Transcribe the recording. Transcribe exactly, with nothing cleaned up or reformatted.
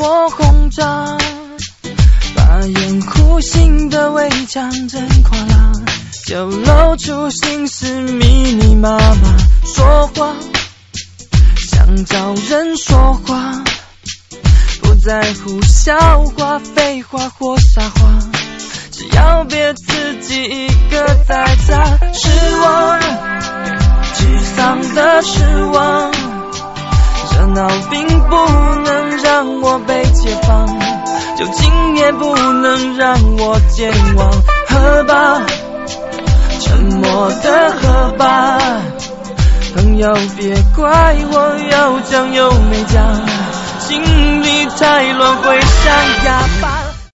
火轰炸，把掩护性的围墙震垮了，就露出心事密密麻麻。说话想找人说话，不在乎笑话、废话或傻话，只要别自己一个在家。失望，沮丧的失望，热闹并不能让我被解放，酒精也不能让我健忘。喝吧，沉默的喝吧，朋友别怪我有讲又没讲，心里太乱会像哑巴。